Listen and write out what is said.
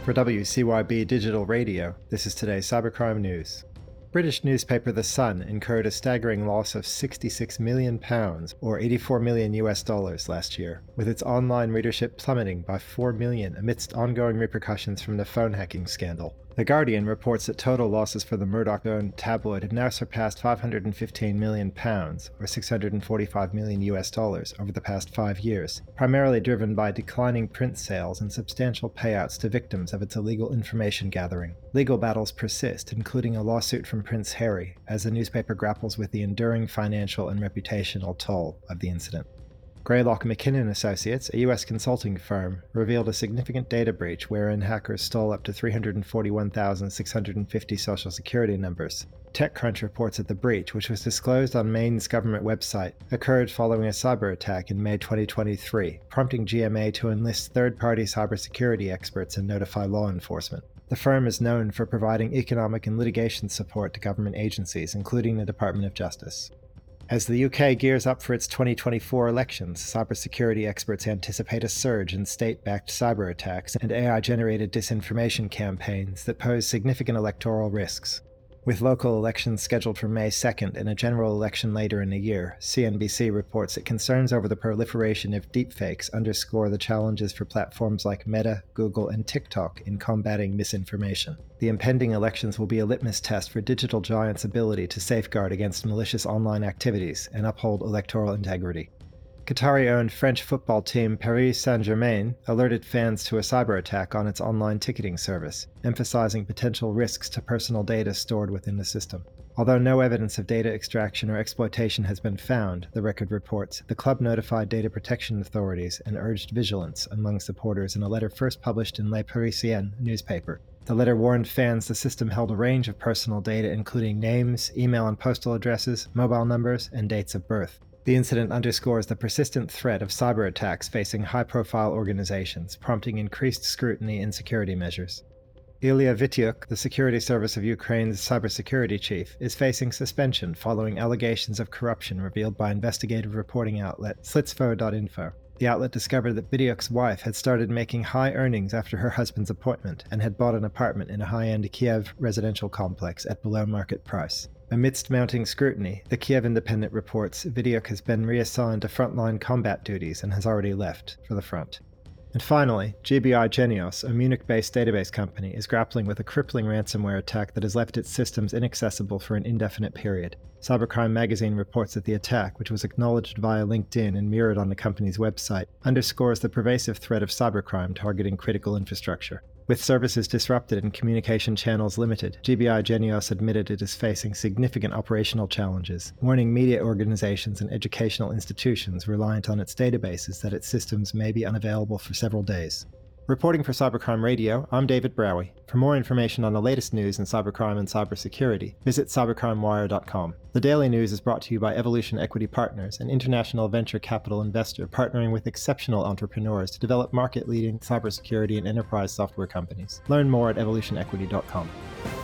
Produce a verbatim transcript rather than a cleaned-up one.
For W C Y B Digital Radio, this is today's Cybercrime News. British newspaper The Sun incurred a staggering loss of sixty-six million pounds, or eighty-four million U S dollars last year, with its online readership plummeting by four million amidst ongoing repercussions from the phone hacking scandal. The Guardian reports that total losses for the Murdoch-owned tabloid have now surpassed five hundred fifteen million pounds, or six hundred forty-five million U S dollars, over the past five years, primarily driven by declining print sales and substantial payouts to victims of its illegal information gathering. Legal battles persist, including a lawsuit from Prince Harry, as the newspaper grapples with the enduring financial and reputational toll of the incident. Greylock McKinnon Associates, a U S consulting firm, revealed a significant data breach wherein hackers stole up to three hundred forty-one thousand six hundred fifty social security numbers. TechCrunch reports that the breach, which was disclosed on Maine's government website, occurred following a cyber attack in May twenty twenty-three, prompting G M A to enlist third-party cybersecurity experts and notify law enforcement. The firm is known for providing economic and litigation support to government agencies, including the Department of Justice. As the U K gears up for its twenty twenty-four elections, cybersecurity experts anticipate a surge in state-backed cyber attacks and A I-generated disinformation campaigns that pose significant electoral risks. With local elections scheduled for May second and a general election later in the year, C N B C reports that concerns over the proliferation of deepfakes underscore the challenges for platforms like Meta, Google, and TikTok in combating misinformation. The impending elections will be a litmus test for digital giants' ability to safeguard against malicious online activities and uphold electoral integrity. Qatari-owned French football team Paris Saint-Germain alerted fans to a cyber attack on its online ticketing service, emphasizing potential risks to personal data stored within the system. Although no evidence of data extraction or exploitation has been found, the record reports, the club notified data protection authorities and urged vigilance among supporters in a letter first published in Le Parisien newspaper. The letter warned fans the system held a range of personal data including names, email and postal addresses, mobile numbers, and dates of birth. The incident underscores the persistent threat of cyber attacks facing high-profile organizations, prompting increased scrutiny and security measures. Ilya Vityuk, the security service of Ukraine's cybersecurity chief, is facing suspension following allegations of corruption revealed by investigative reporting outlet Slitsvo dot info. The outlet discovered that Vityuk's wife had started making high earnings after her husband's appointment and had bought an apartment in a high-end Kiev residential complex at below-market price. Amidst mounting scrutiny, the Kiev Independent reports Vityuk has been reassigned to frontline combat duties and has already left for the front. And finally, G B I Genios, a Munich-based database company, is grappling with a crippling ransomware attack that has left its systems inaccessible for an indefinite period. Cybercrime Magazine reports that the attack, which was acknowledged via LinkedIn and mirrored on the company's website, underscores the pervasive threat of cybercrime targeting critical infrastructure. With services disrupted and communication channels limited, G B I Genios admitted it is facing significant operational challenges, warning media organizations and educational institutions reliant on its databases that its systems may be unavailable for several days. Reporting for Cybercrime Radio, I'm David Browie. For more information on the latest news in cybercrime and cybersecurity, visit cybercrime wire dot com. The Daily News is brought to you by Evolution Equity Partners, an international venture capital investor partnering with exceptional entrepreneurs to develop market-leading cybersecurity and enterprise software companies. Learn more at evolution equity dot com.